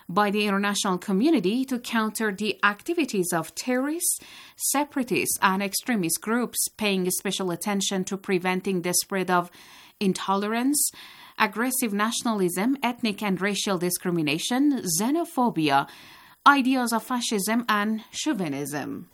by the international community to counter the activities of terrorists, separatists, and extremist groups, paying special attention to preventing the spread of intolerance, aggressive nationalism, ethnic and racial discrimination, xenophobia, ideas of fascism, and chauvinism.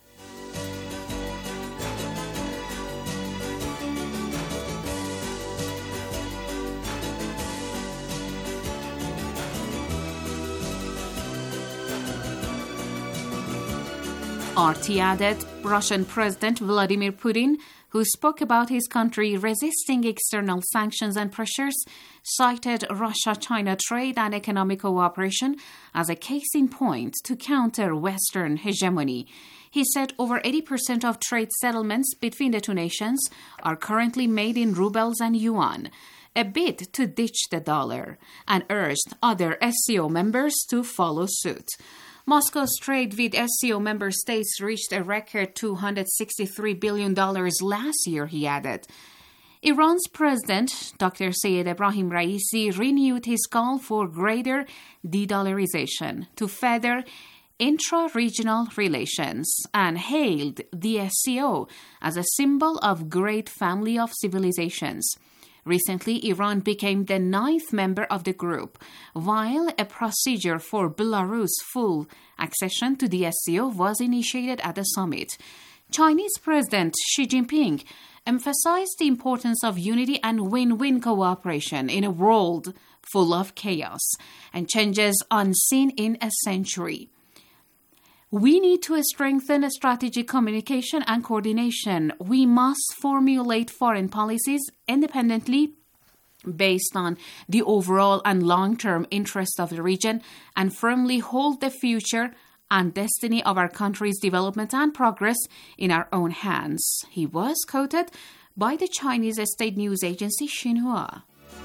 RT added, Russian President Vladimir Putin, who spoke about his country resisting external sanctions and pressures, cited Russia-China trade and economic cooperation as a case in point to counter Western hegemony. He said over 80% of trade settlements between the two nations are currently made in rubles and yuan, a bid to ditch the dollar, and urged other SCO members to follow suit. Moscow's trade with SCO member states reached a record $263 billion last year, he added. Iran's president, Dr. Sayed Ebrahim Raisi, renewed his call for greater de-dollarization to further intra-regional relations and hailed the SCO as a symbol of great family of civilizations. Recently, Iran became the 9th member of the group, while a procedure for Belarus' full accession to the SCO was initiated at the summit. Chinese President Xi Jinping emphasized the importance of unity and win-win cooperation in a world full of chaos and changes unseen in a century. We need to strengthen strategic communication and coordination. We must formulate foreign policies independently based on the overall and long-term interests of the region and firmly hold the future and destiny of our country's development and progress in our own hands. He was quoted by the Chinese state news agency Xinhua.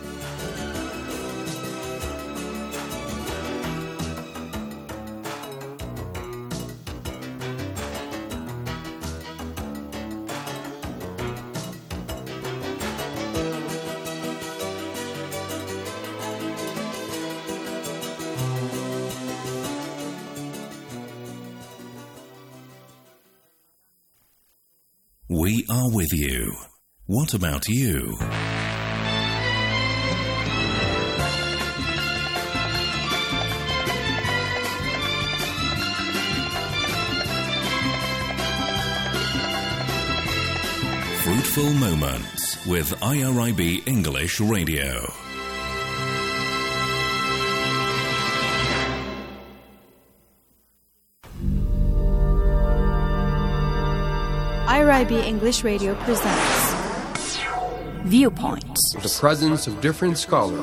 We are with you. What about you? Fruitful Moments with IRIB English Radio. IRIB English Radio presents Viewpoints. The presence of different scholars.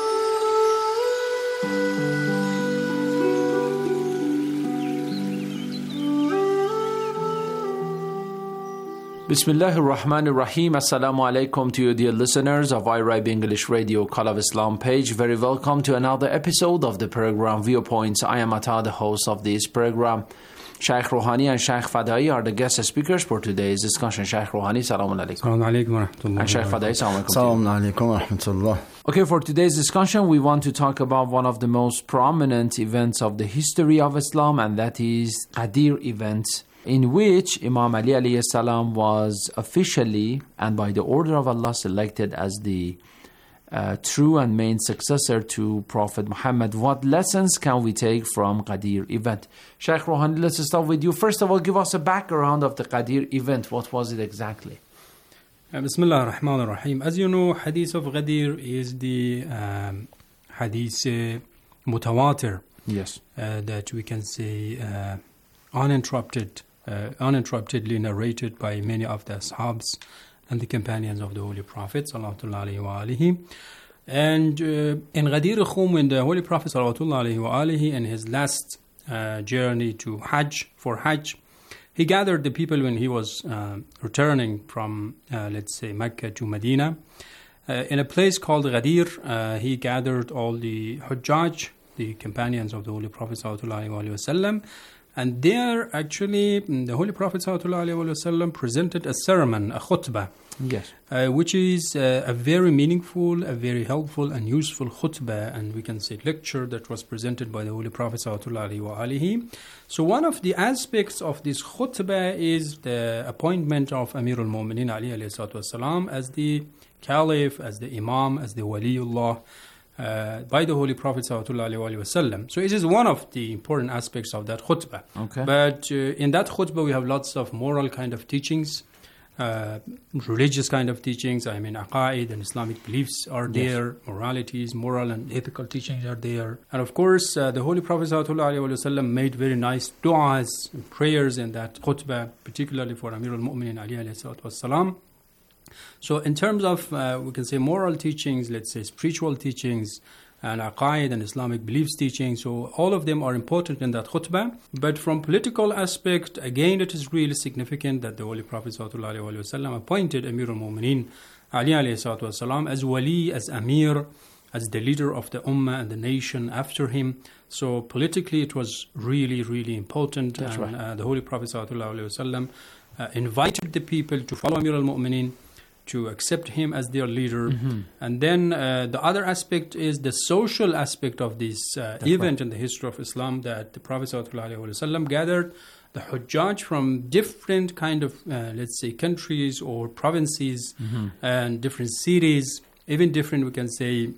Bismillahir Rahmanir Rahim. Assalamu alaikum to you, dear listeners of IRIB English Radio Call of Islam page. Very welcome to another episode of the program Viewpoints. I am Atta, the host of this program. Shaykh Rouhani and Shaykh Fadai are the guest speakers for today's discussion. Shaykh Rouhani, Assalamu alaikum. Assalamu alaikum wa rahmatullah. And Shaykh Fadai, Assalamu alaikum. Assalamu alaikum wa rahmatullah. Okay, for today's discussion, we want to talk about one of the most prominent events of the history of Islam, and that is Ghadir event, in which Imam Ali alayhi salam was officially and by the order of Allah selected as the true and main successor to Prophet Muhammad. What lessons can we take from Ghadir event? Shaykh Rouhani, let's start with you. First of all, give us a background of the Ghadir event. What was it exactly? Bismillah ar-Rahman ar-Rahim. As you know, Hadith of Ghadir is the Hadith mutawatir. Yes. That we can say uninterruptedly narrated by many of the Ashabs and the companions of the Holy Prophet sallallahu alaihi wa alihi. And in Ghadir Khum, when the Holy Prophet sallallahu alaihi wa alihi in his last journey to Hajj, for Hajj, he gathered the people when he was returning from, let's say, Mecca to Medina. In a place called Ghadir, he gathered all the Hujjaj, the companions of the Holy Prophet sallallahu alaihi wasallam, And there, actually, the Holy Prophet ﷺ presented a sermon, a khutbah, Yes. which is a very meaningful, a very helpful and useful khutbah, and we can say lecture that was presented by the Holy Prophet ﷺ. So one of the aspects of this khutbah is the appointment of Amir al-Mu'mineen Ali alayhi salatu wasalam as the Caliph, as the Imam, as the Waliullah, by the Holy Prophet ﷺ. So it is one of the important aspects of that khutbah. Okay. But in that khutbah we have lots of moral kind of teachings, religious kind of teachings. I mean, aqaid and Islamic beliefs are there, moralities, moral and ethical teachings are there. And of course, the Holy Prophet ﷺ made very nice du'as and prayers in that khutbah, particularly for Amir al-Mu'mineen Ali alayhi salatu wassalam. So in terms of, we can say, moral teachings, let's say spiritual teachings, and aqaid and Islamic beliefs teaching, so all of them are important in that khutbah. But from political aspect, again, it is really significant that the Holy Prophet ﷺ appointed Amir al-Mu'mineen Ali alayhi salatu wasalam as wali, as amir, as the leader of the ummah and the nation after him. So politically it was really, really important. That's and right. the Holy Prophet ﷺ invited the people to follow Amir al-Mu'mineen, to accept him as their leader. And then the other aspect is the social aspect of this event in the history of Islam, that the Prophet ﷺ gathered the Hujjaj from different kind of, let's say, countries or provinces and different cities, even different, we can say,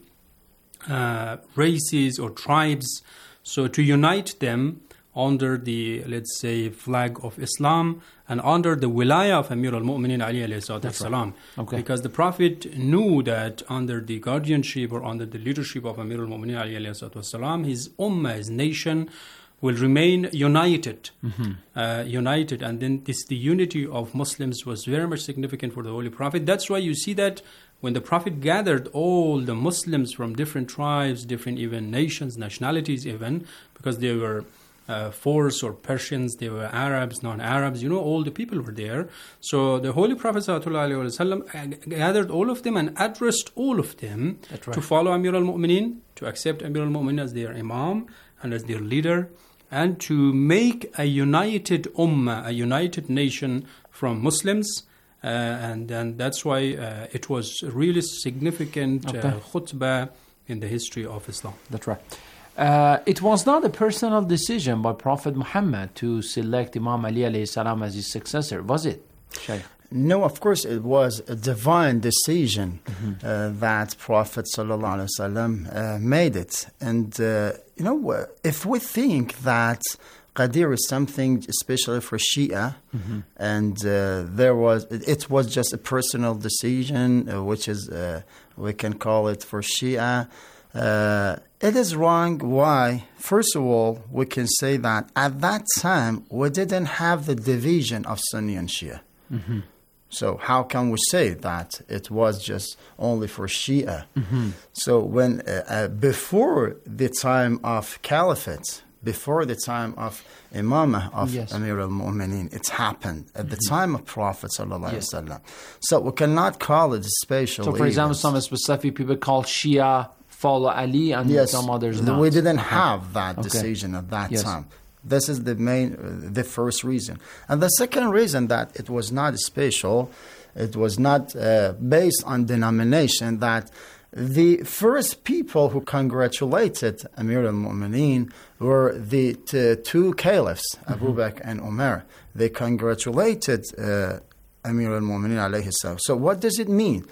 races or tribes. So to unite them under the, let's say, flag of Islam and under the wilayah of Amir al-Mu'mineen Ali alayhi salatu wasalam. Okay. Because the Prophet knew that under the guardianship or under the leadership of Amir al-Mu'mineen Ali alayhi salatu wasalam, his ummah, his nation, will remain united. United. And then the unity of Muslims was very much significant for the Holy Prophet. That's why you see that when the Prophet gathered all the Muslims from different tribes, different even nations, nationalities even, because they were Furs or Persians, they were Arabs, non-Arabs, all the people were there. So the Holy Prophet ﷺ gathered all of them and addressed all of them to follow Amir al-Mu'mineen, to accept Amir al-Mu'mineen as their Imam and as their leader, and to make a united ummah, a united nation from Muslims. And then that's why it was a really significant khutbah in the history of Islam. That's right. It was not a personal decision by Prophet Muhammad to select Imam Ali alayhi salam as his successor, was it, Shaykh? No, of course it was a divine decision that Prophet sallallahu alaihi wasallam made it. And if we think that Qadir is something especially for Shia, and it was just a personal decision, which is we can call it for Shia. It is wrong. Why? First of all, we can say that at that time we didn't have the division of Sunni and Shia. So how can we say that it was just only for Shia? So when before the time of Caliphate, before the time of Imamah of Amir al-Mu'mineen, it happened at the time of Prophet sallallahu alaihi wasallam. So we cannot call it special. So, for example, some specific people call Shia follow Ali, and some others not. We didn't have that decision at that time. This is the first reason. And the second reason that it was not special, it was not based on denomination, that the first people who congratulated Amir al-Mu'mineen were the two caliphs, Abu Bakr and Umar. They congratulated Amir al-Mu'mineen alayhi salam. So what does it mean?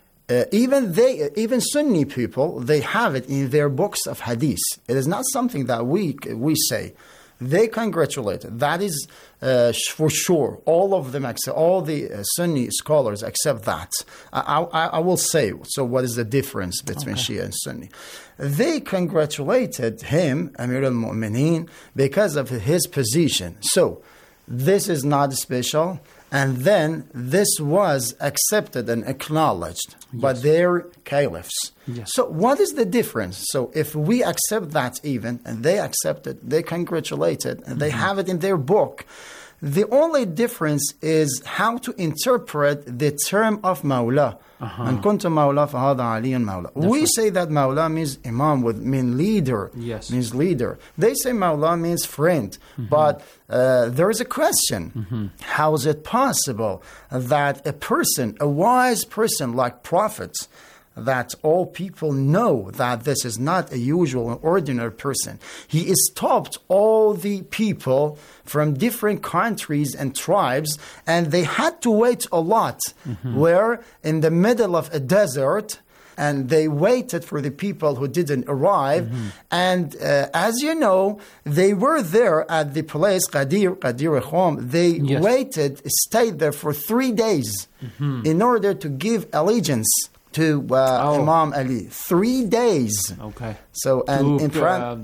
Even Sunni people, they have it in their books of hadith. It is not something that we say. They congratulated. That is for sure. All of them accept. All the Sunni scholars accept that. I will say. So, what is the difference between Shia and Sunni? They congratulated him, Amir al-Mu'mineen, because of his position. So, this is not special. And then this was accepted and acknowledged by their caliphs. So what is the difference? So if we accept that even, and they accept it, they congratulate it, and they have it in their book, The only difference is how to interpret the term of Mawla. And kuntu Mawla fahada aliyun Mawla. We say that Mawla means Imam, means leader. Yes. Means leader. They say Mawla means friend. But there is a question. How is it possible that a person, a wise person like prophets, that all people know that this is not a usual and ordinary person. He stopped all the people from different countries and tribes, and they had to wait a lot. Where in the middle of a desert, and they waited for the people who didn't arrive. And as you know, they were there at the place, Ghadir Khum. They waited, stayed there for 3 days in order to give allegiance to Imam Ali. 3 days. Okay. So, and in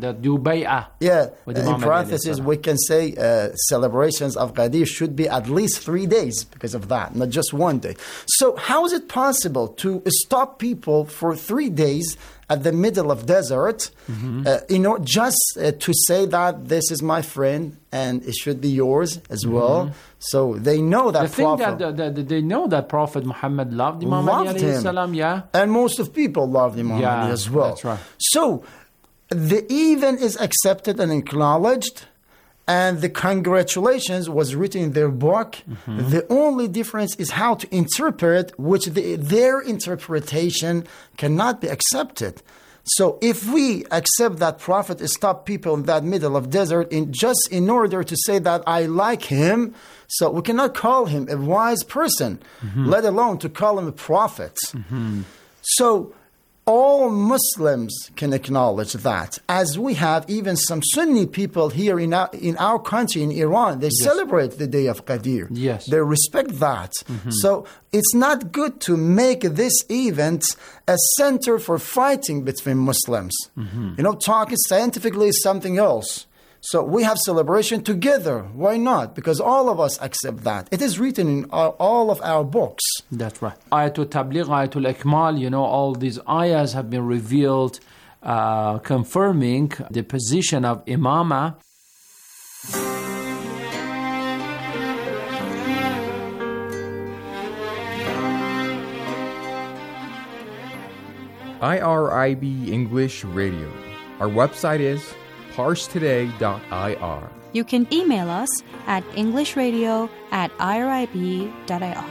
parentheses, we can say celebrations of Ghadir should be at least 3 days because of that, not just 1 day. So how is it possible to stop people for 3 days at the middle of desert, just to say that this is my friend and it should be yours as well? So they know that they know that Prophet Muhammad loved Imam Ali alayhi salam, and most of people loved Imam Ali as well. That's right. So the even is accepted and acknowledged, and the congratulations was written in their book. The only difference is how to interpret, which their interpretation cannot be accepted. So if we accept that Prophet stopped people in that middle of desert just in order to say that I like him, so we cannot call him a wise person, let alone to call him a prophet. So all Muslims can acknowledge that, as we have even some Sunni people here in our country, in Iran, they celebrate the day of Ghadir. Yes. They respect that. So it's not good to make this event a center for fighting between Muslims. Talking scientifically is something else. So we have celebration together. Why not? Because all of us accept that. It is written in all of our books. That's right. Ayatul Tabligh, Ayatul Ikmal, all these ayahs have been revealed confirming the position of Imama. IRIB English Radio. Our website is parstoday.ir. You can email us at englishradio@irib.ir.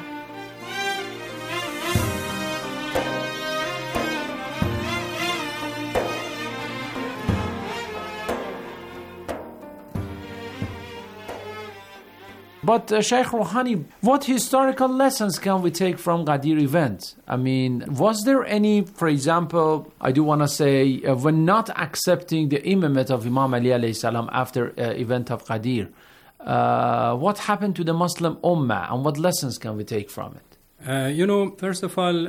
But Shaykh Rouhani, what historical lessons can we take from Ghadir event? I mean, was there any, for example, I do want to say, when not accepting the imamate of Imam Ali alayhi salam after event of Ghadir, what happened to the Muslim Ummah and what lessons can we take from it? First of all,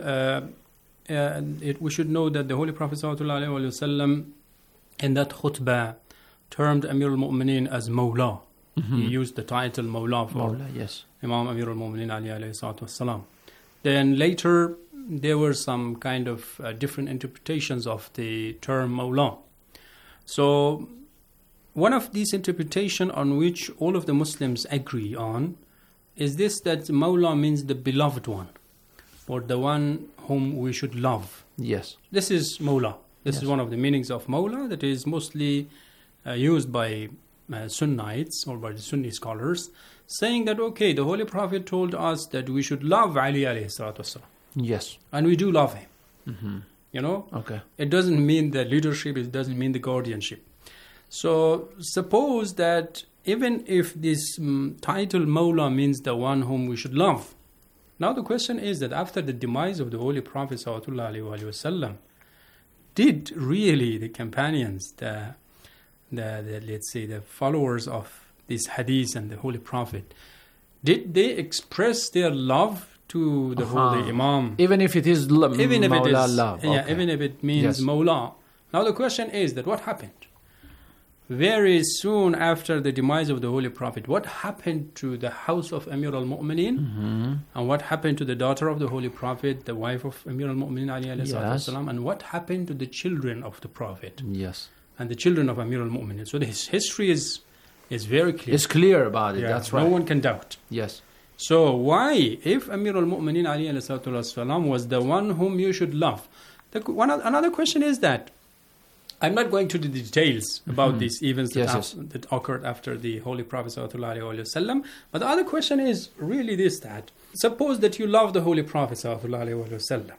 we should know that the Holy Prophet ﷺ in that khutbah termed Amir al-Mu'mineen as Mawla. He used the title Mawla for Imam Amir al-Mu'mineen Ali alayhi salatu wassalam. Then later, there were some kind of different interpretations of the term Mawla. So, one of these interpretations on which all of the Muslims agree on is this, that Mawla means the beloved one, or the one whom we should love. Yes. This is Mawla. This is one of the meanings of Mawla that is mostly used by Sunnites or by the Sunni scholars, saying that, okay, the Holy Prophet told us that we should love Ali alayhi salatu wasalam. Yes. And we do love him. Okay. It doesn't mean the leadership, it doesn't mean the guardianship. So suppose that even if this title Mawla means the one whom we should love, now the question is that after the demise of the Holy Prophet sallallahu alaihi wasallam, did really the companions, the let's say the followers of this hadith and the Holy Prophet, did they express their love to the Holy Imam? Even if it is love. Even if it means Mawla. Now the question is that what happened? Very soon after the demise of the Holy Prophet, what happened to the house of Amir al-Mu'mineen? And what happened to the daughter of the Holy Prophet, the wife of Amir al-Mu'mineen Ali alayhi salatu wasalam? And what happened to the children of the Prophet? Yes. And the children of Amir al-Mu'mineen. So this history is It's very clear. It's clear about it. That's right. No one can doubt. Yes. So why, if Amir al-Mu'mineen Ali alayhi salatu wasalam was the one whom you should love? Another question is that, I'm not going to the details about these events that occurred after the Holy Prophet sallallahu alaihi wasallam, but the other question is really this, that suppose that you love the Holy Prophet sallallahu alaihi wasallam.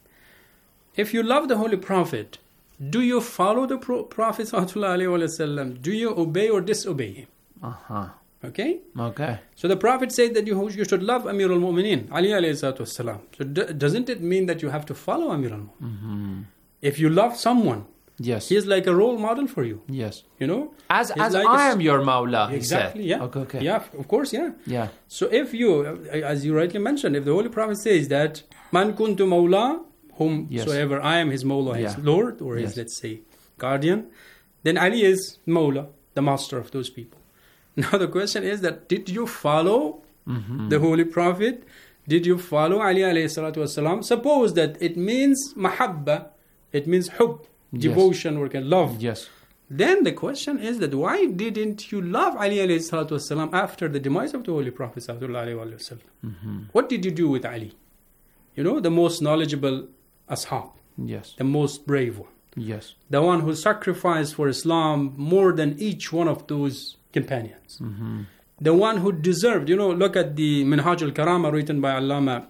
If you love the Holy Prophet, do you follow the Prophet sallallahu alaihi wasallam? Do you obey or disobey him? Okay? So the Prophet said that you should love Amir al-Mu'mineen Ali alayhi salatu wasalam. So doesn't it mean that you have to follow Amir al-Mu'mineen? If you love someone, yes, he is like a role model for you. Yes. You know? As like I am your Mawla, exactly, he said. Yeah. Okay. Yeah, of course, yeah. Yeah. So if you, as you rightly mentioned, if the Holy Prophet says that, Man kuntu Mawla, whomsoever I am his Mawla, his Lord, or his, let's say, guardian, then Ali is Mawla, the master of those people. Now the question is that, did you follow the Holy Prophet? Did you follow Ali alayhi salatu wasalam? Suppose that it means mahabba, it means hub, devotion, or love. Yes. Then the question is that, why didn't you love Ali alayhi salatu wasalam after the demise of the Holy Prophet sallallahu alayhi wasallam? What did you do with Ali? You know, the most knowledgeable ashab. Yes. The most brave one. Yes. The one who sacrificed for Islam more than each one of those companions. The one who deserved, you know, look at the Minhaj al-Karama written by Allama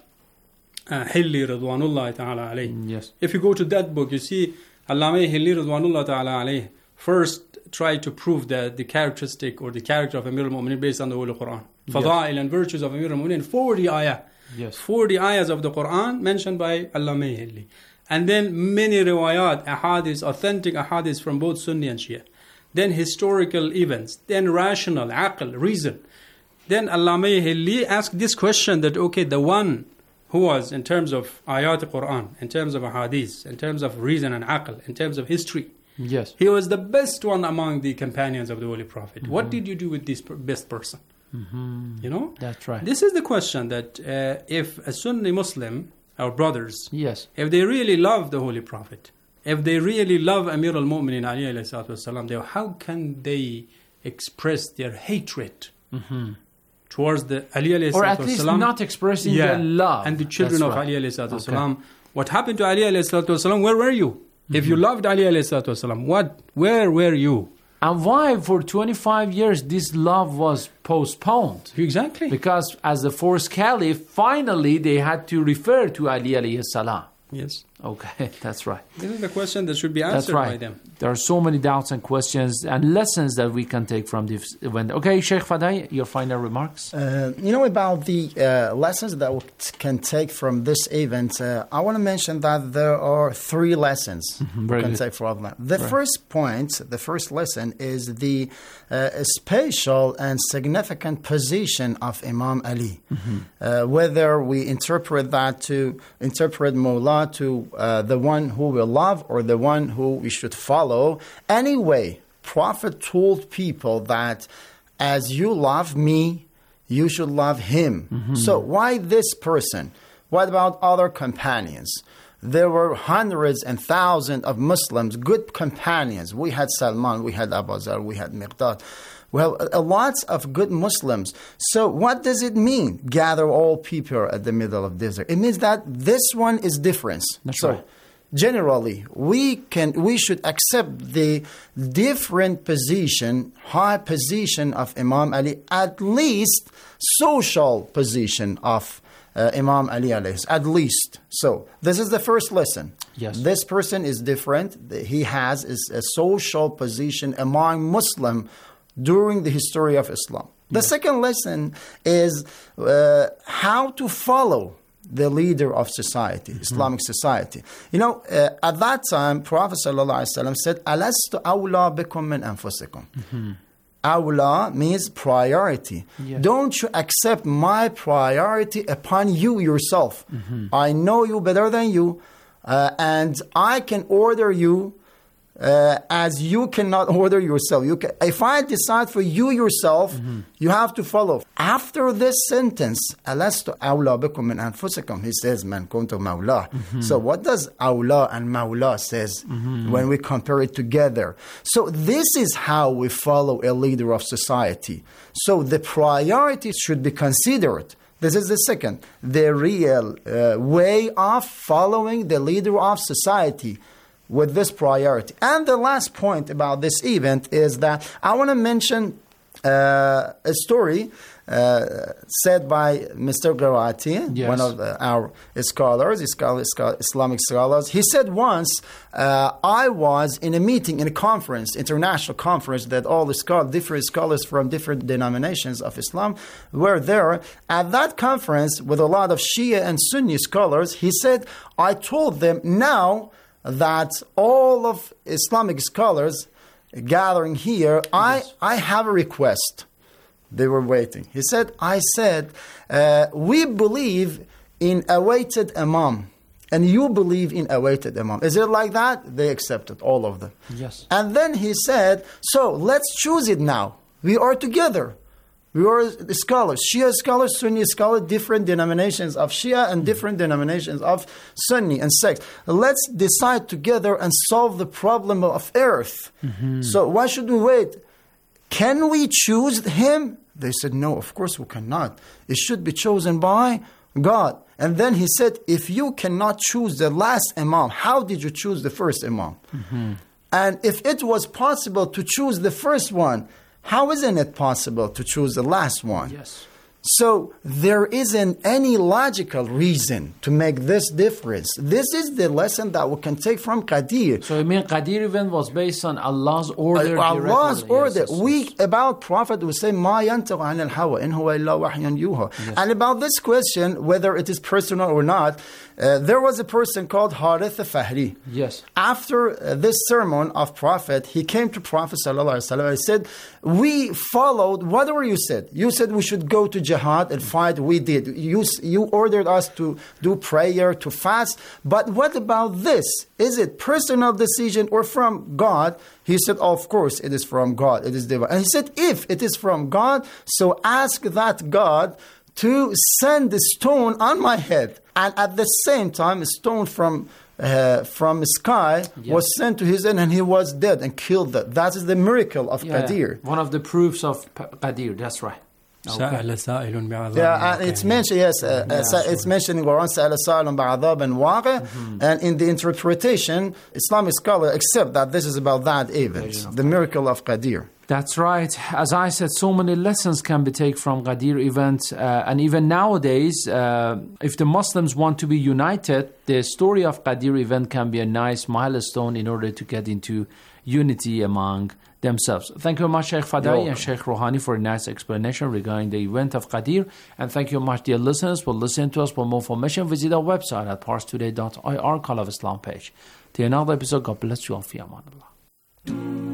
Hilli Ridwanullah ta'ala alayhi. Yes. If you go to that book, you see Allama Hilli Ridwanullah ta'ala alayhi first try to prove that the characteristic or the character of Amir al-Mu'mineen based on the Holy Quran. Fada'il and virtues of Amir al-Mu'mineen, 40 ayah. Yes. 40 ayahs of the Quran mentioned by Allama Hilli. And then many riwayat, ahadith, authentic ahadith from both Sunni and Shia. Then historical events, then rational, aql, reason. Then Allama Hilli asked this question that, okay, the one who was, in terms of ayat al-Quran, in terms of ahadith, in terms of reason and aql, in terms of history, yes, he was the best one among the companions of the Holy Prophet. What did you do with this best person? You know? That's right. This is the question that if a Sunni Muslim, our brothers, yes, if they really love the Holy Prophet, if they really love Amir al-Mu'mineen Ali alayhi salatu wasalam, how can they express their hatred towards the Ali alayhi salatu wasalam? Or at least not expressing their love. And the children of Ali alayhi salatu wasalam. What happened to Ali alayhi salatu wasalam? Where were you? If you loved Ali alayhi salatu wasalam, where were you? And why for 25 years this love was postponed? Exactly. Because as the fourth caliph, finally they had to refer to Ali alayhi salam. Yes. Okay, that's right. This is the question that should be answered by them. There are so many doubts and questions and lessons that we can take from this event. Okay, Sheikh Fadai, your final remarks? You know, about the lessons that we can take from this event, I want to mention that there are 3 lessons we can take from that. The first point, the first lesson is the special and significant position of Imam Ali. Whether we interpret that to interpret Mawla to the one who we love or the one who we should follow. Anyway, Prophet told people that as you love me, you should love him. So why this person? What about other companions? There were hundreds and thousands of Muslims, good companions. We had Salman, we had Abu Zar, we had Miqdad. Well, lots of good Muslims. So what does it mean? Gather all people at the middle of the desert. It means that this one is different. That's so right. Generally, we should accept the different position, high position of Imam Ali, at least social position of Imam Ali alayhi, at least. So this is the first lesson. Yes. This person is different. He has a social position among Muslims during the history of Islam. The second lesson is how to follow the leader of society, Islamic society. You know, at that time, Prophet ﷺ said, "Alastu awla bikum min anfusikum." Awla means priority. Yes. Don't you accept my priority upon you yourself. I know you better than you, and I can order you as you cannot order yourself. If I decide for you yourself, you have to follow. After this sentence, أَلَسْتُ أَوْلَى بِكُم مِّنْ أَنفُسِكُم, he says, مَنْ كُنْتُ مَوْلَى. So what does awla and mawla says when we compare it together? So this is how we follow a leader of society. So the priorities should be considered. This is the second, the real way of following the leader of society with this priority. And the last point about this event is that I want to mention a story said by Mr. Gharati, one of our scholars, Islamic scholars. He said once, I was in a meeting, in a conference, international conference, that all the different scholars from different denominations of Islam were there. At that conference, with a lot of Shia and Sunni scholars, he said, I told them, now that all of Islamic scholars gathering here, I have a request. They were waiting. He said, we believe in awaited imam, and you believe in awaited imam. Is it like that? They accepted, all of them. Yes. And then he said, so let's choose it now. We are together. We are scholars, Shia scholars, Sunni scholars, different denominations of Shia and different denominations of Sunni and sects. Let's decide together and solve the problem of earth. So why should we wait? Can we choose him? They said, no, of course we cannot. It should be chosen by God. And then he said, if you cannot choose the last imam, how did you choose the first imam? And if it was possible to choose the first one, how isn't it possible to choose the last one? Yes. So there isn't any logical reason to make this difference. This is the lesson that we can take from Qadir. So you mean Qadir event was based on Allah's order? Allah's order. Yes. About Prophet, we say, مَا يَنْتَقُ عَنِ الْهَوَىٰ إِنْ هُوَ إِلَّا وَحْيٌ يُوحَىٰ. And about this question, whether it is personal or not, there was a person called Harith al-Fahri. Yes. After this sermon of Prophet, he came to Prophet ﷺ and said, we followed whatever you said. You said we should go to jihad and fight. We did. You ordered us to do prayer, to fast. But what about this? Is it personal decision or from God? He said, of course, it is from God. It is divine. And he said, if it is from God, so ask that God to send the stone on my head. And at the same time, a stone from the sky was sent to his head, and he was dead and killed. That is the miracle of Qadir. One of the proofs of Qadir, that's right. And it's mentioned, it's mentioned in Quran, سَأَلَ سَائِلٌ بِعَذَابٍ وَاقِعٍ. And in the interpretation, Islamic scholars accept that this is about that event, the miracle of Qadir. That's right. As I said, so many lessons can be taken from Qadir event. And even nowadays, if the Muslims want to be united, the story of Qadir event can be a nice milestone in order to get into unity among themselves. Thank you very much, Sheikh Fadai and Sheikh Rouhani, for a nice explanation regarding the event of Qadir. And thank you very much, dear listeners, for listening to us. For more information, visit our website at parstoday.ir, Call of Islam page. Till another episode, God bless you all. Fi aman Allah.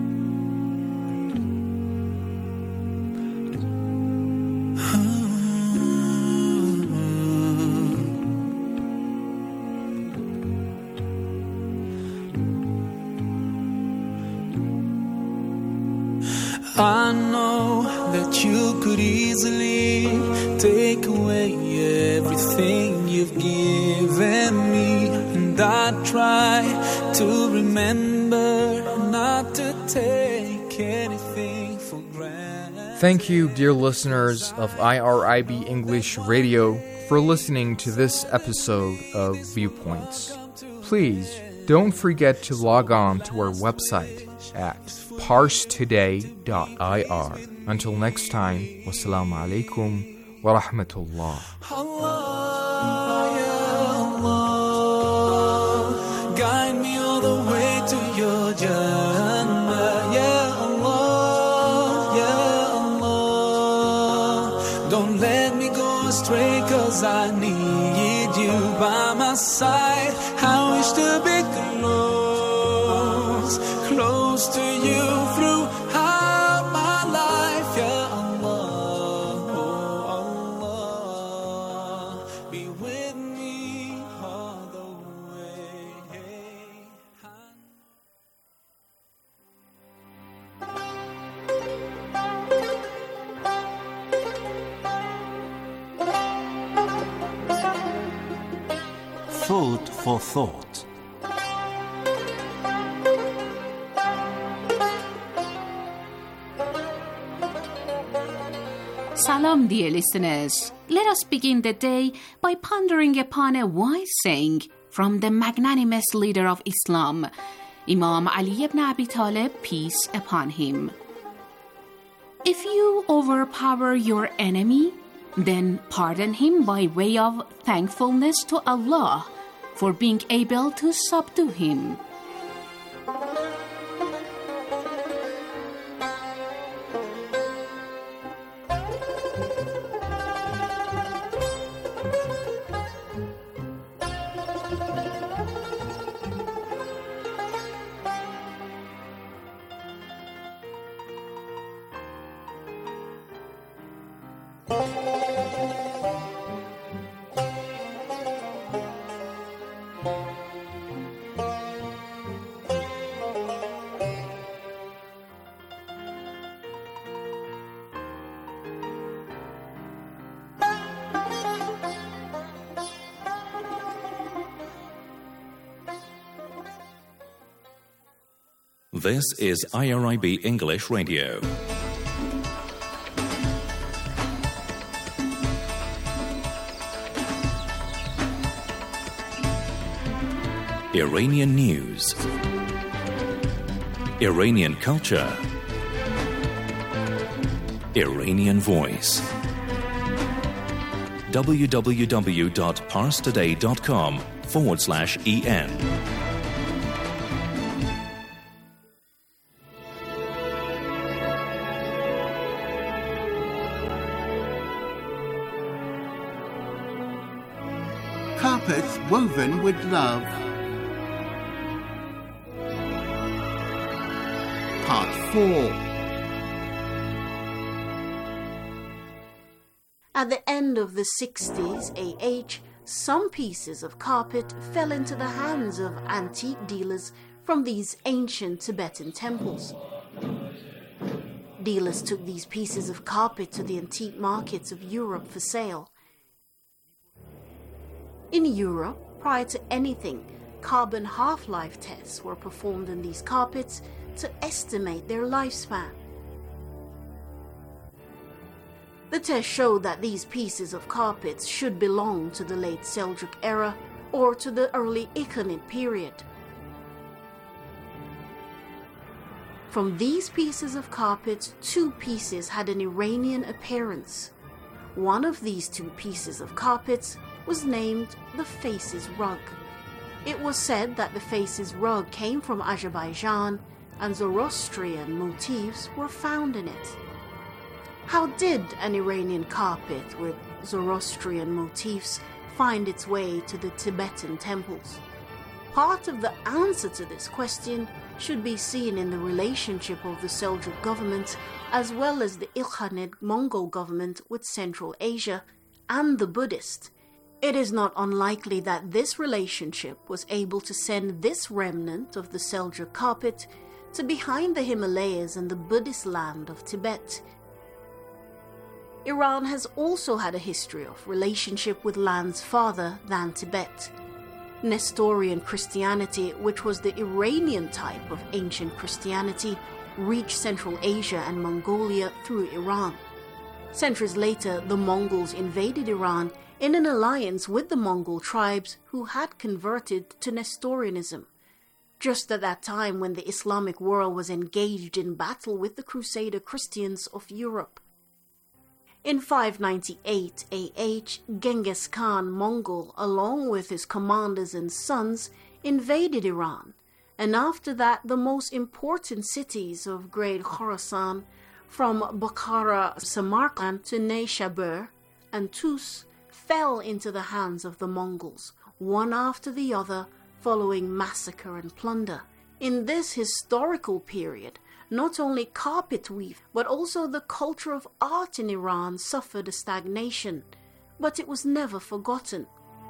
I know that you could easily take away everything you've given me, and I try to remember not to take anything for granted. Thank you, dear listeners of IRIB English Radio, for listening to this episode of Viewpoints. Please don't forget to log on to our website at parstoday.ir. Until next time, wassalamu alaikum wa rahmatullah. Allah, ya Allah, guide me all the way to your Jannah. Ya Allah, ya Allah, don't let me go astray, 'cause I need you by my side. I wish to be close to you throughout my life, ya Allah, oh Allah, be with me all the way. Food for thought. Salam, dear listeners. Let us begin the day by pondering upon a wise saying from the magnanimous leader of Islam, Imam Ali ibn Abi Talib, peace upon him. If you overpower your enemy, then pardon him by way of thankfulness to Allah for being able to subdue him. This is IRIB English Radio. Iranian news, Iranian culture, Iranian voice. www.parstoday.com/EN. Carpets woven with love. Part 4. At the end of the 60s AH, some pieces of carpet fell into the hands of antique dealers from these ancient Tibetan temples. Dealers took these pieces of carpet to the antique markets of Europe for sale. In Europe, prior to anything, carbon half-life tests were performed on these carpets to estimate their lifespan. The test showed that these pieces of carpets should belong to the late Seljuk era or to the early Ilkhanid period. From these pieces of carpet, 2 pieces had an Iranian appearance. One of these 2 pieces of carpets was named the Faces Rug. It was said that the Faces Rug came from Azerbaijan and Zoroastrian motifs were found in it. How did an Iranian carpet with Zoroastrian motifs find its way to the Tibetan temples? Part of the answer to this question should be seen in the relationship of the Seljuk government as well as the Ilkhanid Mongol government with Central Asia and the Buddhist. It is not unlikely that this relationship was able to send this remnant of the Seljuk carpet to behind the Himalayas and the Buddhist land of Tibet. Iran has also had a history of relationship with lands farther than Tibet. Nestorian Christianity, which was the Iranian type of ancient Christianity, reached Central Asia and Mongolia through Iran. Centuries later, the Mongols invaded Iran in an alliance with the Mongol tribes who had converted to Nestorianism, just at that time when the Islamic world was engaged in battle with the Crusader Christians of Europe. In 598 AH, Genghis Khan Mongol, along with his commanders and sons, invaded Iran, and after that the most important cities of Great Khorasan, from Bukhara, Samarkand to Neyshabour and Tus, fell into the hands of the Mongols, one after the other, following massacre and plunder. In this historical period, not only carpet weaving, but also the culture of art in Iran suffered a stagnation, but it was never forgotten.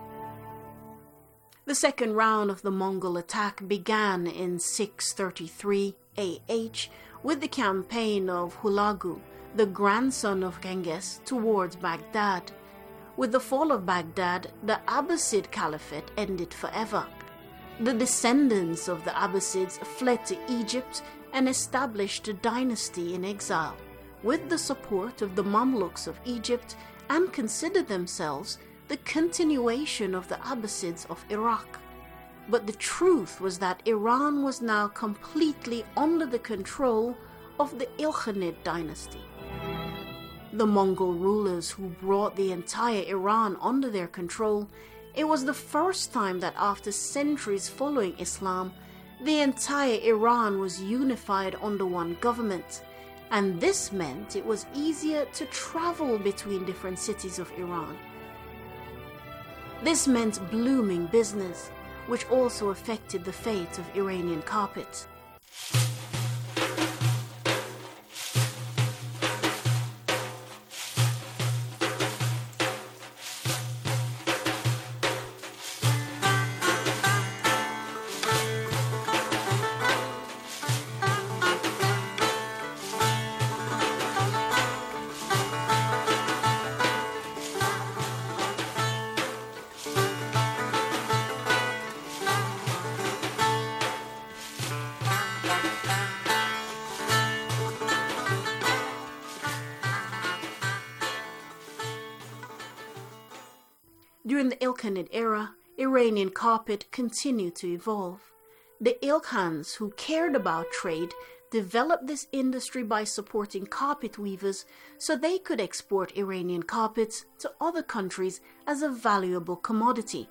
The second round of the Mongol attack began in 633 AH with the campaign of Hulagu, the grandson of Genghis, towards Baghdad, With the fall of Baghdad, the Abbasid Caliphate ended forever. The descendants of the Abbasids fled to Egypt and established a dynasty in exile, with the support of the Mamluks of Egypt, and considered themselves the continuation of the Abbasids of Iraq. But the truth was that Iran was now completely under the control of the Ilkhanid dynasty. The Mongol rulers who brought the entire Iran under their control, it was the first time that after centuries following Islam, the entire Iran was unified under one government, and this meant it was easier to travel between different cities of Iran. This meant blooming business, which also affected the fate of Iranian carpet. During the Ilkhanid era, Iranian carpet continued to evolve. The Ilkhans, who cared about trade, developed this industry by supporting carpet weavers so they could export Iranian carpets to other countries as a valuable commodity.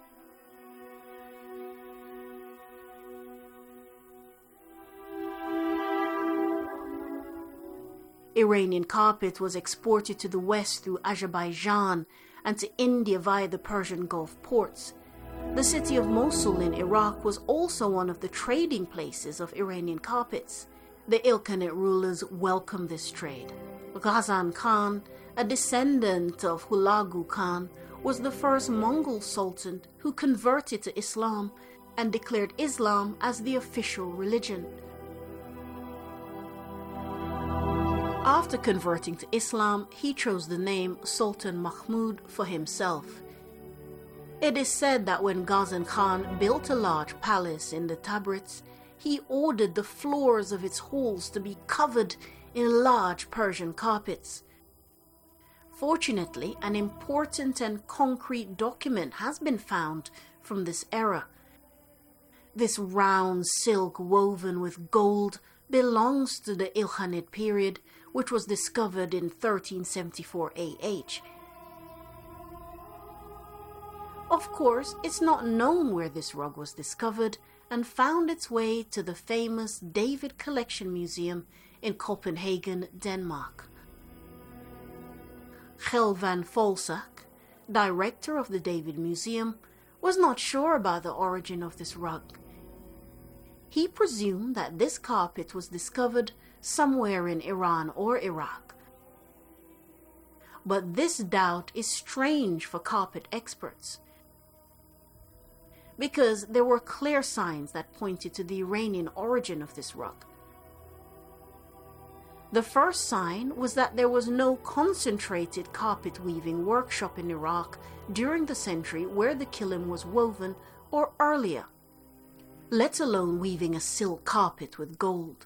Iranian carpet was exported to the west through Azerbaijan and to India via the Persian Gulf ports. The city of Mosul in Iraq was also one of the trading places of Iranian carpets. The Ilkhanid rulers welcomed this trade. Ghazan Khan, a descendant of Hulagu Khan, was the first Mongol sultan who converted to Islam and declared Islam as the official religion. After converting to Islam, he chose the name Sultan Mahmud for himself. It is said that when Ghazan Khan built a large palace in the Tabriz, he ordered the floors of its halls to be covered in large Persian carpets. Fortunately, an important and concrete document has been found from this era. This round silk woven with gold belongs to the Ilkhanid period, which was discovered in 1374 AH. Of course, it's not known where this rug was discovered and found its way to the famous David Collection Museum in Copenhagen, Denmark. Kjell van Volsak, director of the David Museum, was not sure about the origin of this rug. He presumed that this carpet was discovered somewhere in Iran or Iraq. But this doubt is strange for carpet experts, because there were clear signs that pointed to the Iranian origin of this rug. The first sign was that there was no concentrated carpet weaving workshop in Iraq during the century where the kilim was woven or earlier, let alone weaving a silk carpet with gold.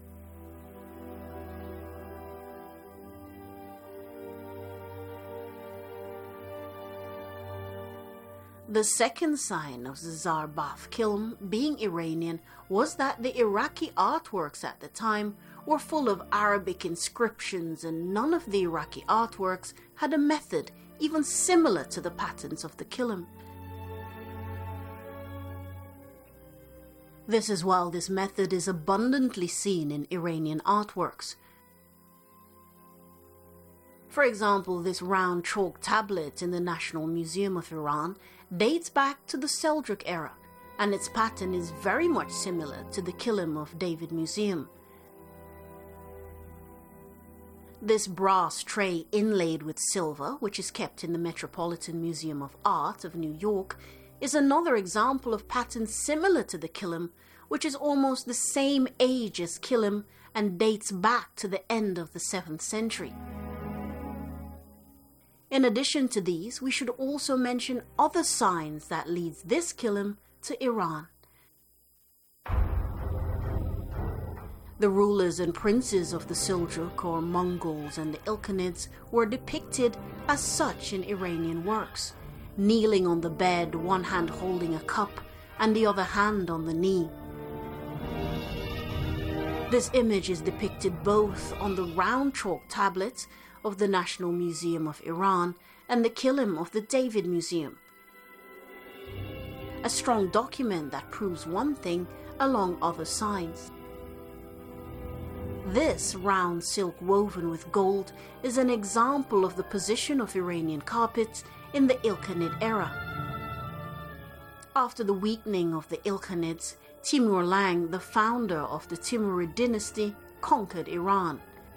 The second sign of the Zarbath kiln being Iranian was that the Iraqi artworks at the time were full of Arabic inscriptions, and none of the Iraqi artworks had a method even similar to the patterns of the kilim. This is while this method is abundantly seen in Iranian artworks. For example, this round chalk tablet in the National Museum of Iran dates back to the Seljuk era, and its pattern is very much similar to the kilim of David Museum. This brass tray inlaid with silver, which is kept in the Metropolitan Museum of Art of New York, is another example of pattern similar to the kilim, which is almost the same age as kilim and dates back to the end of the 7th century. In addition to these, we should also mention other signs that leads this kilim to Iran. The rulers and princes of the Seljuk or Mongols and the Ilkhanids were depicted as such in Iranian works, kneeling on the bed, one hand holding a cup and the other hand on the knee. This image is depicted both on the round chalk tablets of the National Museum of Iran and the kilim of the David Museum. A strong document that proves one thing along other signs. This round silk woven with gold is an example of the position of Iranian carpets in the Ilkhanid era. After the weakening of the Ilkhanids, Timur Lang, the founder of the Timurid dynasty, conquered Iran.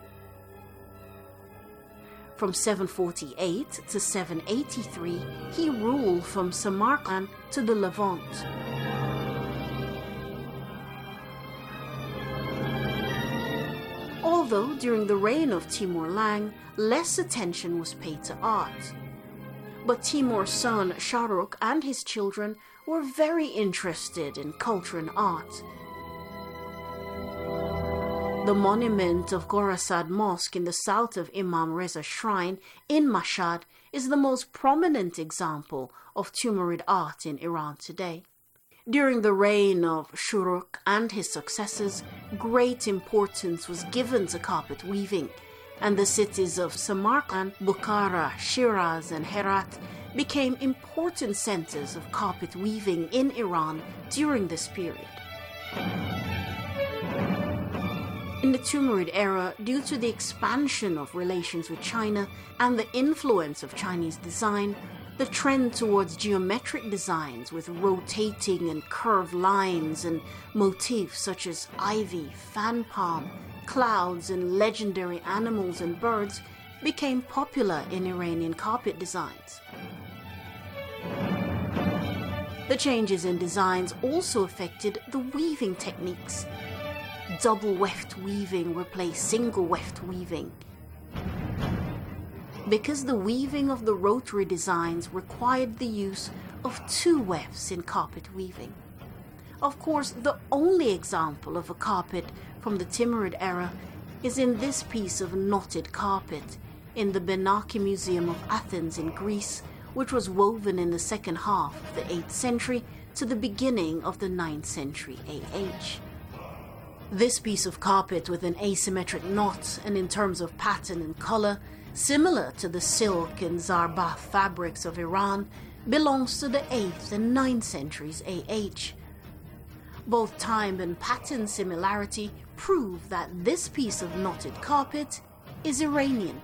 From 748 to 783, he ruled from Samarkand to the Levant. Although during the reign of Timur Lang, less attention was paid to art. But Timur's son Shahrukh and his children were very interested in culture and art. The monument of Gorakhsad Mosque in the south of Imam Reza's shrine in Mashhad is the most prominent example of Timurid art in Iran today. During the reign of Shurukh and his successors, great importance was given to carpet weaving, and the cities of Samarkand, Bukhara, Shiraz, and Herat became important centers of carpet weaving in Iran during this period. In the Timurid era, due to the expansion of relations with China and the influence of Chinese design, the trend towards geometric designs with rotating and curved lines and motifs such as ivy, fan palm, clouds, and legendary animals and birds became popular in Iranian carpet designs. The changes in designs also affected the weaving techniques. Double weft weaving replaced single weft weaving, because the weaving of the rotary designs required the use of two wefts in carpet weaving. Of course, the only example of a carpet from the Timurid era is in this piece of knotted carpet in the Benaki Museum of Athens in Greece, which was woven in the second half of the 8th century to the beginning of the 9th century AH. This piece of carpet with an asymmetric knot and in terms of pattern and color, similar to the silk and zarbath fabrics of Iran, belongs to the 8th and 9th centuries AH. Both time and pattern similarity prove that this piece of knotted carpet is Iranian.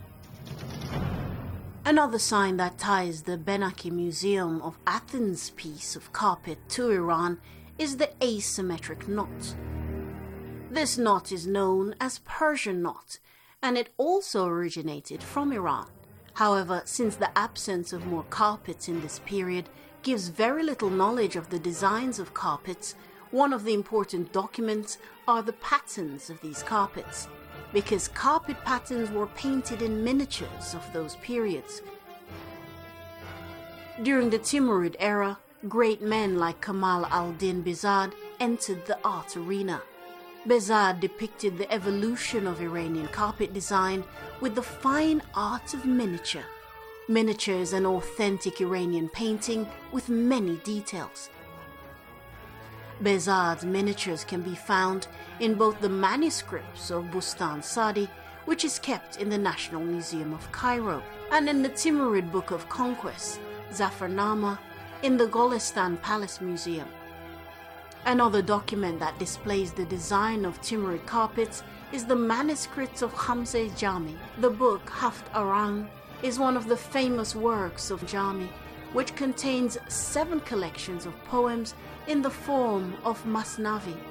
Another sign that ties the Benaki Museum of Athens piece of carpet to Iran is the asymmetric knot. This knot is known as Persian knot, and it also originated from Iran. However, since the absence of more carpets in this period gives very little knowledge of the designs of carpets, one of the important documents are the patterns of these carpets, because carpet patterns were painted in miniatures of those periods. During the Timurid era, great men like Kamal al-Din Behzad entered the art arena. Behzad depicted the evolution of Iranian carpet design with the fine art of miniature. Miniature is an authentic Iranian painting with many details. Behzad's miniatures can be found in both the manuscripts of Bustan Sadi, which is kept in the National Museum of Cairo, and in the Timurid Book of Conquest, Zafarnama, in the Golestan Palace Museum. Another document that displays the design of Timurid carpets is the manuscripts of Khamse Jami. The book Haft Arang is one of the famous works of Jami, which contains 7 collections of poems in the form of Masnavi.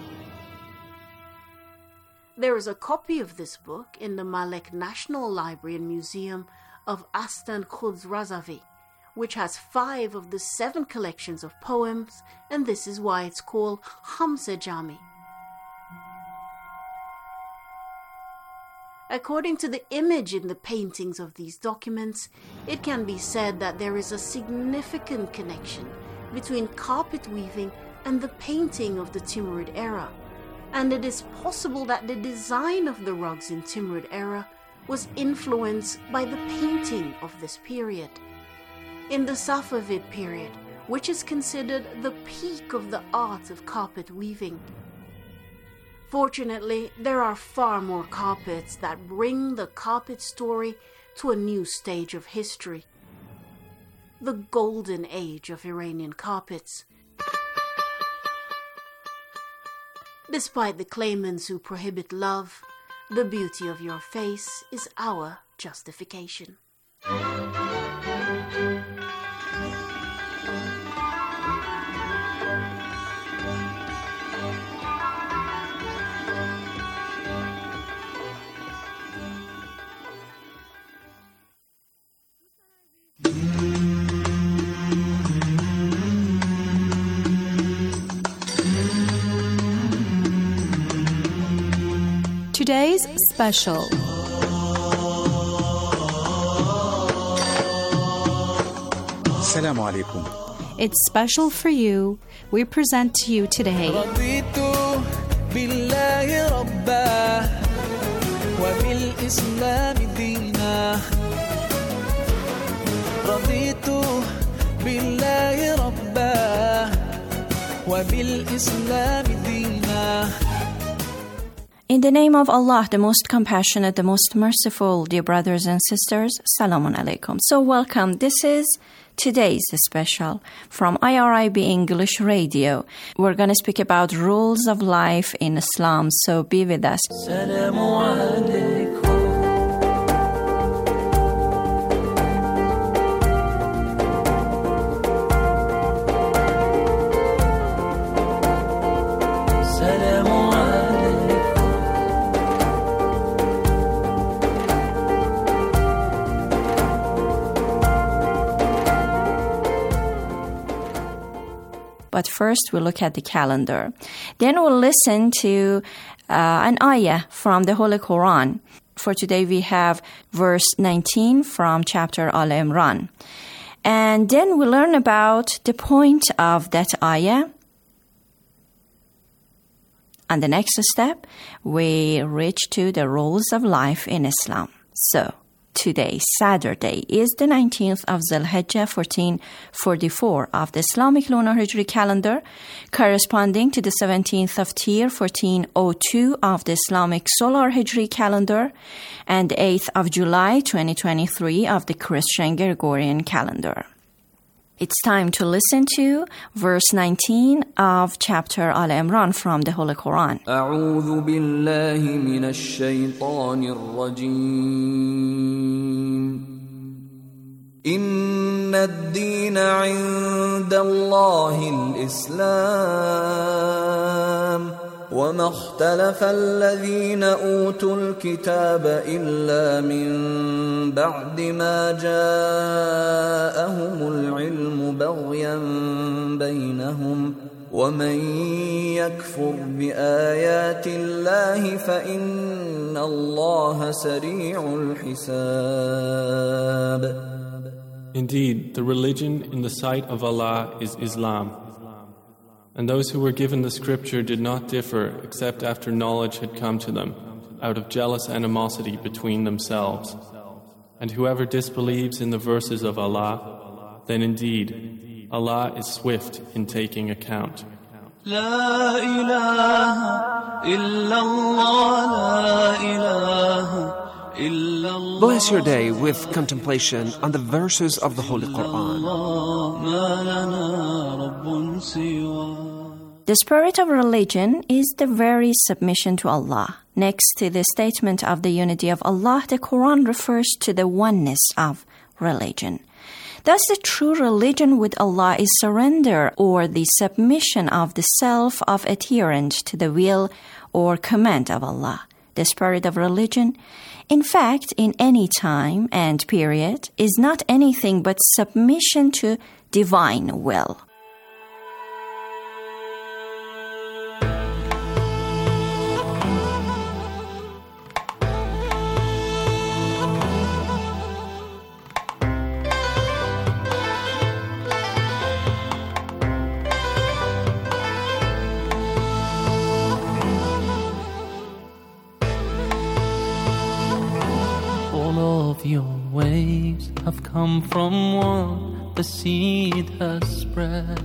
There is a copy of this book in the Malek National Library and Museum of Astan Khudrazvi, which has 5 of the 7 collections of poems, and this is why it's called Khamse Jami. According to the image in the paintings of these documents, it can be said that there is a significant connection between carpet weaving and the painting of the Timurid era, and it is possible that the design of the rugs in Timurid era was influenced by the painting of this period. In the Safavid period, which is considered the peak of the art of carpet weaving. Fortunately, there are far more carpets that bring the carpet story to a new stage of history. The golden age of Iranian carpets. Despite the claimants who prohibit love, the beauty of your face is our justification. Today's special. Assalamu alaikum. It's special for you. We present to you today In the name of Allah, the most compassionate, the most merciful, dear brothers and sisters, Salamun alaikum. So welcome. This is today's special from IRIB English Radio. We're going to speak about rules of life in Islam, so be with us. Salamu alaikum. But first, we'll look at the calendar. Then we'll listen to an ayah from the Holy Quran. For today, we have verse 19 from chapter Al-Imran. And then we'll learn about the point of that ayah. And the next step, we reach to the rules of life in Islam. So, today, Saturday, is the 19th of Zulhijjah, 1444 of the Islamic Lunar Hijri calendar, corresponding to the 17th of Tir, 1402 of the Islamic Solar Hijri calendar, and 8th of July, 2023 of the Christian Gregorian calendar. It's time to listen to verse 19 of chapter Al-Imran from the Holy Quran. أعوذ بالله من الشيطان الرجيم إن الدين عند الله الإسلام وما اختلف الذين أوتوا الكتاب إلا من بعد ما جاءهم العلم بغيا بينهم ومن يكفر بآيات الله فإن الله سريع الحساب. Indeed, the religion in the sight of Allah is Islam. And those who were given the scripture did not differ except after knowledge had come to them, out of jealous animosity between themselves. And whoever disbelieves in the verses of Allah, then indeed Allah is swift in taking account. La ilaha illallah, la ilaha illallah. Bless your day with contemplation on the verses of the Holy Quran. The spirit of religion is the very submission to Allah. Next to the statement of the unity of Allah, the Quran refers to the oneness of religion. Thus, the true religion with Allah is surrender or the submission of the self of adherent to the will or command of Allah. The spirit of religion, in fact, in any time and period, is not anything but submission to divine will. of your waves have come from what the seed has spread.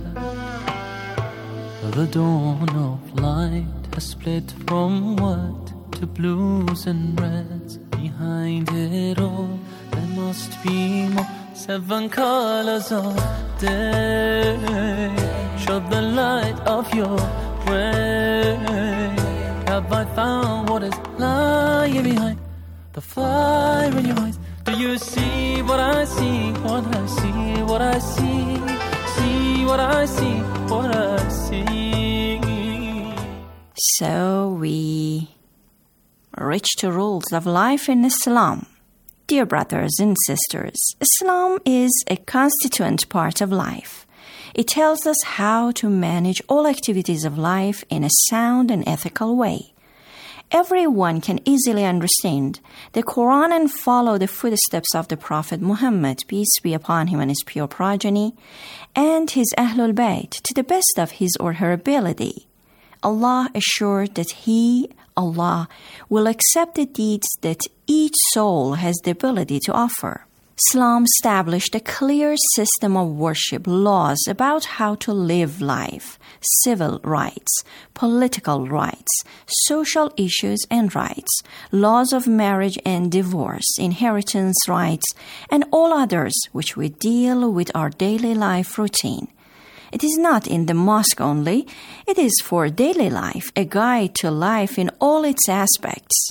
The dawn of light has split from white to blues and reds. Behind it all, there must be more. 7 colors of day. Show the light of your way. Have I found what is lying behind the fire in your eyes? Do you see what I see? What I see, what I see. See what I see, what I see. So we reach to rules of life in Islam. Dear brothers and sisters, Islam is a constituent part of life. It tells us how to manage all activities of life in a sound and ethical way. Everyone can easily understand the Quran and follow the footsteps of the Prophet Muhammad, peace be upon him and his pure progeny, and his Ahlul Bayt to the best of his or her ability. Allah assured that He, Allah, will accept the deeds that each soul has the ability to offer. Islam established a clear system of worship, laws about how to live life, civil rights, political rights, social issues and rights, laws of marriage and divorce, inheritance rights, and all others which we deal with our daily life routine. It is not in the mosque only, it is for daily life, a guide to life in all its aspects.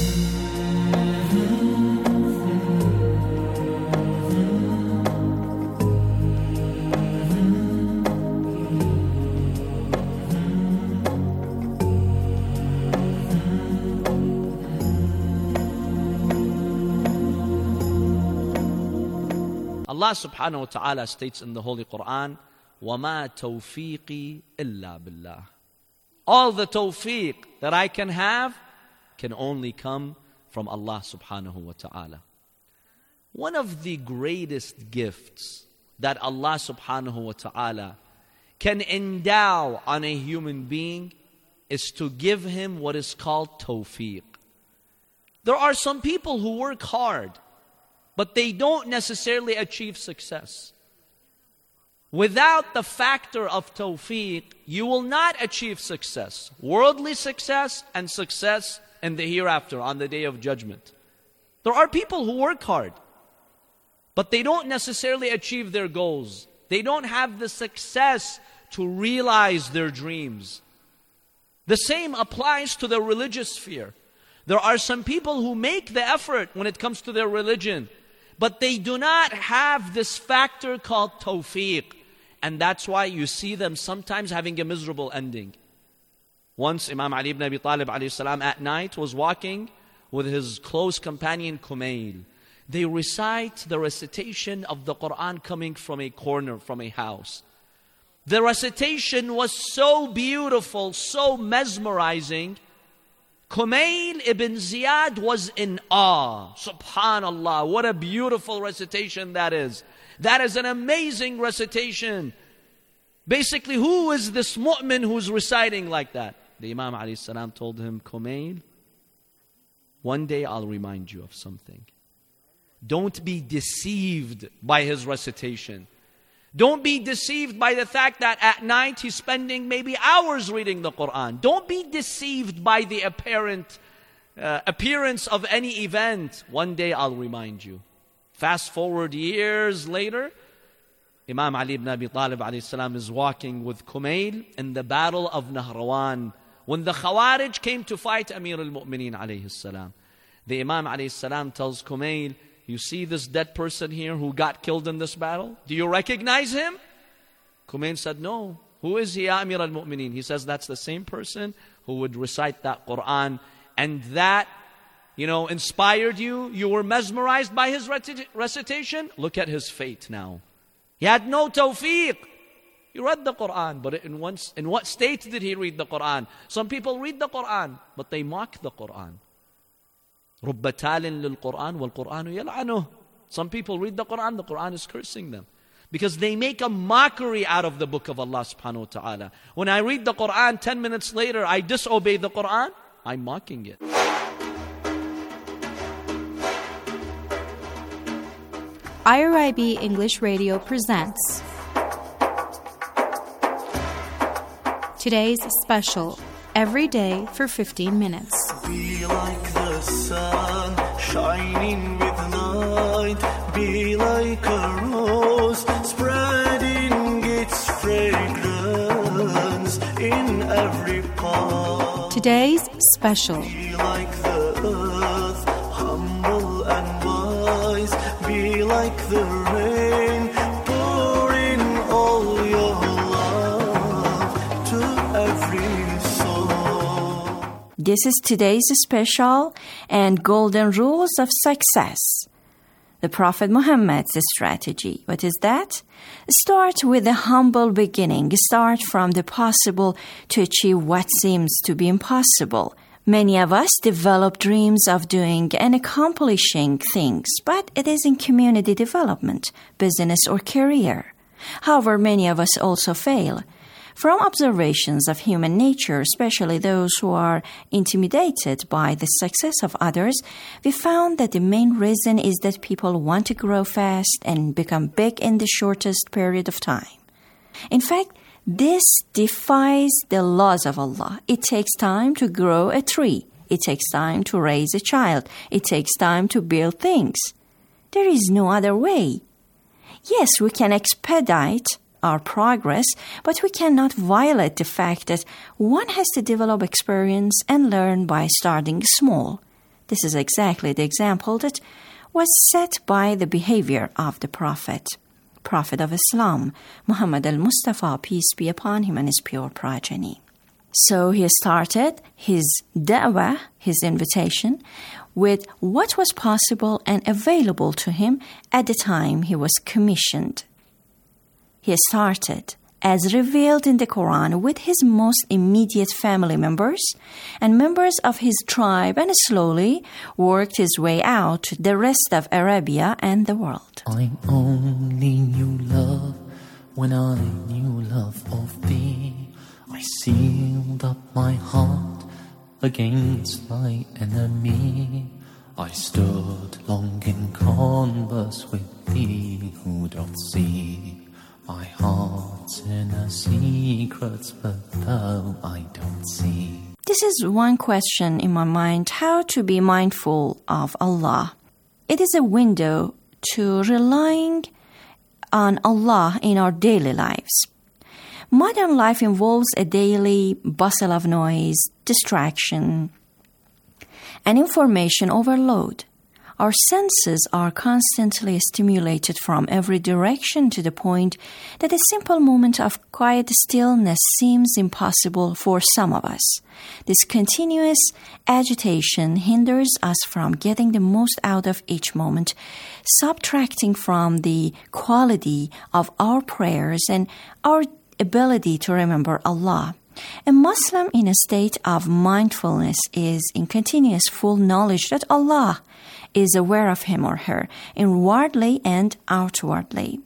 Allah subhanahu wa ta'ala states in the Holy Quran, وَمَا تَوْفِيقِي إِلَّا بِاللَّهِ. All the tawfiq that I can have can only come from Allah subhanahu wa ta'ala. One of the greatest gifts that Allah subhanahu wa ta'ala can endow on a human being is to give him what is called tawfiq. There are some people who work hard, but they don't necessarily achieve success. Without the factor of tawfiq, you will not achieve success. Worldly success and success in the hereafter, on the day of judgment. There are people who work hard, but they don't necessarily achieve their goals. They don't have the success to realize their dreams. The same applies to the religious sphere. There are some people who make the effort when it comes to their religion, but they do not have this factor called tawfiq. And that's why you see them sometimes having a miserable ending. Once Imam Ali ibn Abi Talib alayhi salam at night was walking with his close companion Kumail. They recite the recitation of the Quran coming from a corner, from a house. The recitation was so beautiful, so mesmerizing. Kumail ibn Ziyad was in awe. Subhanallah, what a beautiful recitation that is. That is an amazing recitation. Basically, who is this mu'min who's reciting like that? The Imam alayhi salam told him, Kumail, one day I'll remind you of something. Don't be deceived by his recitation. Don't be deceived by the fact that at night he's spending maybe hours reading the Quran. Don't be deceived by the apparent appearance of any event. One day I'll remind you. Fast forward years later, Imam Ali ibn Abi Talib alayhi salam is walking with Kumail in the battle of Nahrawan. When the Khawarij came to fight Amir al-Mu'mineen alayhi salam, the Imam alayhi salam tells Kumail, you see this dead person here who got killed in this battle? Do you recognize him? Kumail said, no. Who is he, Amir al-Mu'mineen? He says, that's the same person who would recite that Quran, and that inspired you. You were mesmerized by his recitation. Look at his fate now. He had no tawfiq. He read the Quran, but in what state did he read the Quran? Some people read the Quran, but they mock the Quran. رُبَّ تَالٍ لِلْقُرْآنِ وَالْقُرْآنُ يَلْعَنُهُ. Some people read the Quran is cursing them. Because they make a mockery out of the book of Allah subhanahu wa ta'ala. When I read the Quran, 10 minutes later, I disobey the Quran, I'm mocking it. IRIB English Radio presents today's special, Every Day for 15 Minutes. Be like the sun, shining with light. Be like a rose, spreading its fragrance in every part. Today's special. Be like the earth, humble and wise. Be like the rain, pour in all your love to every soul. This is today's special and golden rules of success. The Prophet Muhammad's strategy. What is that? Start with a humble beginning. Start from the possible to achieve what seems to be impossible. Many of us develop dreams of doing and accomplishing things, but it is in community development, business, or career. However, many of us also fail. From observations of human nature, especially those who are intimidated by the success of others, we found that the main reason is that people want to grow fast and become big in the shortest period of time. In fact, this defies the laws of Allah. It takes time to grow a tree. It takes time to raise a child. It takes time to build things. There is no other way. Yes, we can expedite our progress, but we cannot violate the fact that one has to develop experience and learn by starting small. This is exactly the example that was set by the behavior of the Prophet of Islam, Muhammad al-Mustafa, peace be upon him and his pure progeny. So he started his da'wah, his invitation, with what was possible and available to him at the time he was commissioned. He started, as revealed in the Quran, with his most immediate family members and members of his tribe, and slowly worked his way out to the rest of Arabia and the world. I only knew love when I knew love of thee. I sealed up my heart against my enemy. I stood long in converse with thee who doth see my heart's inner secrets, but thou I don't see. This is one question in my mind, how to be mindful of Allah. It is a window to relying on Allah in our daily lives. Modern life involves a daily bustle of noise, distraction, and information overload. Our senses are constantly stimulated from every direction to the point that a simple moment of quiet stillness seems impossible for some of us. This continuous agitation hinders us from getting the most out of each moment, subtracting from the quality of our prayers and our ability to remember Allah. A Muslim in a state of mindfulness is in continuous full knowledge that Allah is aware of him or her, inwardly and outwardly.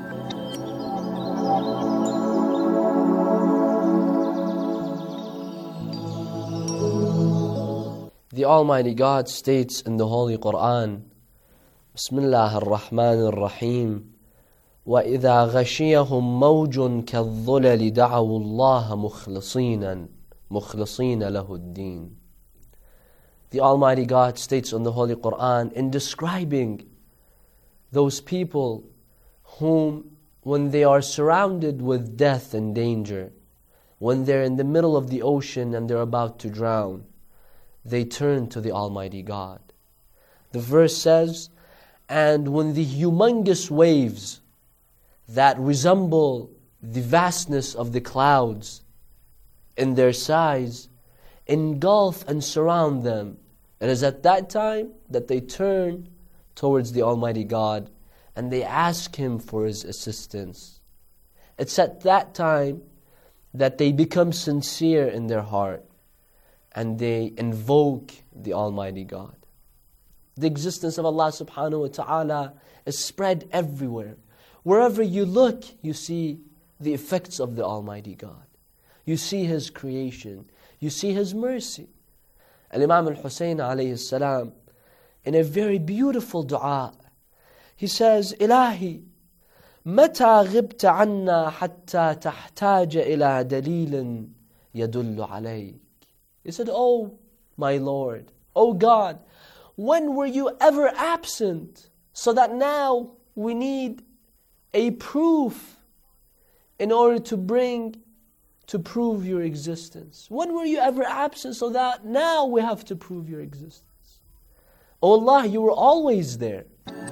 The Almighty God states in the Holy Quran, Bismillah ar-Rahman ar-Rahim, وَإِذَا غَشِيَهُمْ مَوْجٌ كَالظُّلَلِ دَعَوُوا اللَّهَ مُخْلِصِينَ لَهُ الدِّينَ. The Almighty God states in the Holy Quran in describing those people whom, when they are surrounded with death and danger, when they're in the middle of the ocean and they're about to drown, they turn to the Almighty God. The verse says, and when the humongous waves that resemble the vastness of the clouds in their size engulf and surround them, it is at that time that they turn towards the Almighty God and they ask Him for His assistance. It's at that time that they become sincere in their heart and they invoke the Almighty God. The existence of Allah subhanahu wa ta'ala is spread everywhere. Wherever you look, you see the effects of the Almighty God. You see His creation. You see His mercy. Al-Imam al-Husayn alayhi salam, in a very beautiful dua, He says, إلهي متى غبت عنا حتى تحتاج إلى دليل يدل عليك. He said, oh my Lord, oh God, when were you ever absent so that now we need a proof in order to prove your existence? When were you ever absent so that now we have to prove your existence? Oh Allah, you were always there.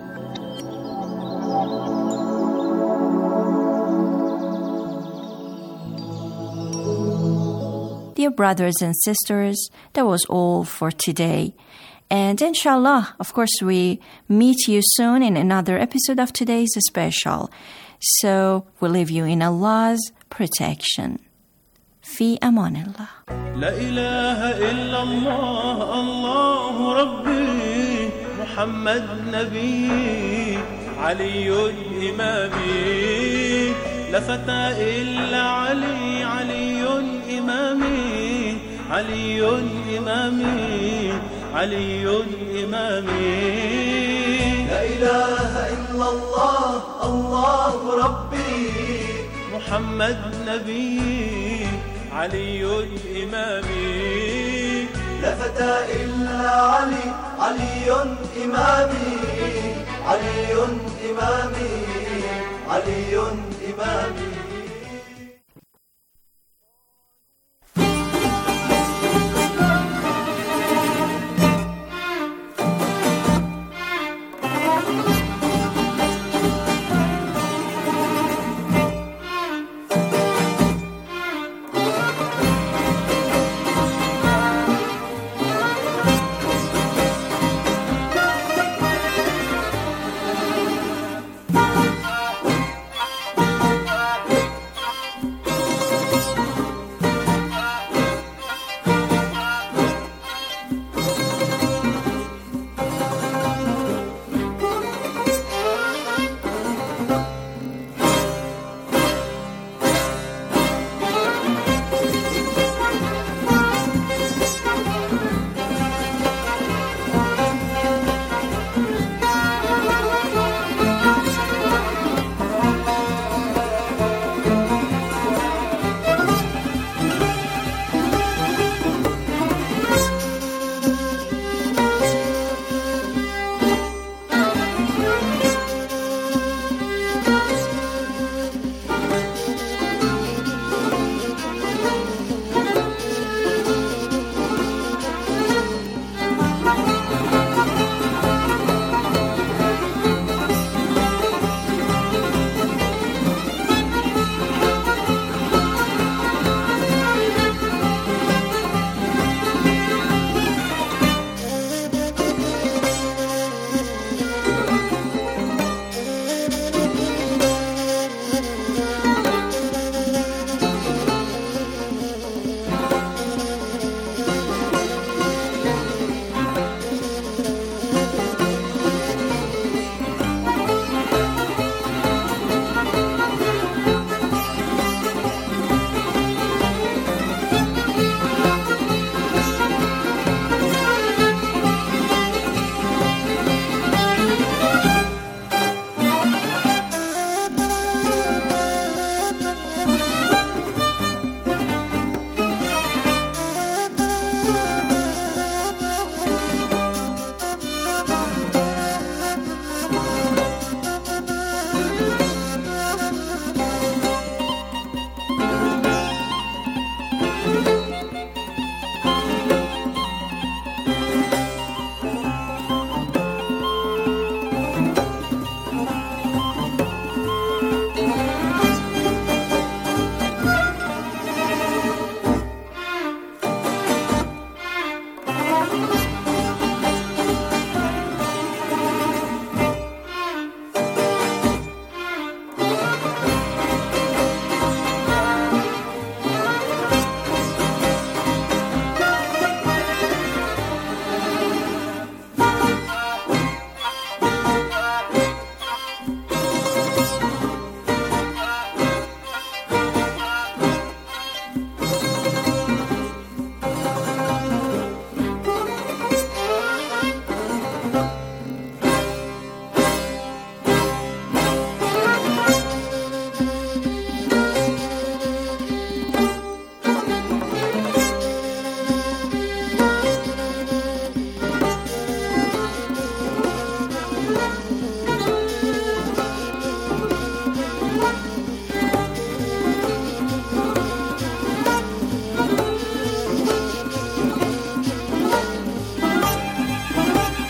Dear brothers and sisters, that was all for today. And inshallah, of course, we meet you soon in another episode of today's special. So we leave you in Allah's protection. في أمان الله. لا إله إلا الله الله ربي محمد نبي علي إمامي لا فتى إلا علي علي إمامي علي إمامي علي إمامي لا إله إلا الله الله ربي محمد نبي علي إمامي لا فتى إلا علي علي إمامي